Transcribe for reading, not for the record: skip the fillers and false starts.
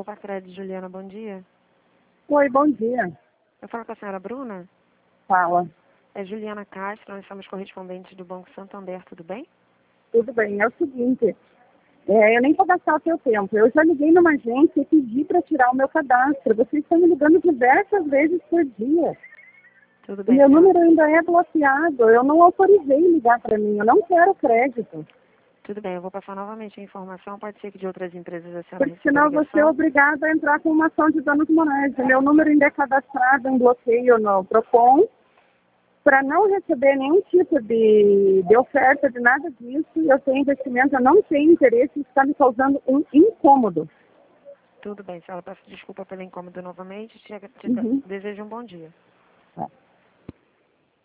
Alva Crédito, Juliana, bom dia. Oi, bom dia. Eu falo com a senhora Bruna? Fala. É Juliana Castro, nós somos correspondentes do Banco Santander, tudo bem? Tudo bem, é o seguinte, eu nem vou gastar o seu tempo. Eu já liguei numa agência e pedi para tirar o meu cadastro. Vocês estão me ligando diversas vezes por dia. Tudo E bem, meu senhora. número ainda é bloqueado. Eu não autorizei ligar para mim. Eu não quero crédito. Tudo bem, eu vou passar novamente a informação. Pode ser que de outras empresas a senhora Porque receba a senão você é ligação. obrigado a entrar com uma ação de danos morais. O meu número ainda é cadastrado em bloqueio no PROCON, para não receber nenhum tipo de oferta de nada disso. Eu tenho investimento, eu não tenho interesse, isso está me causando um incômodo. Tudo bem, senhora. Peço desculpa pelo incômodo novamente. Uhum. Desejo um bom dia. Tá.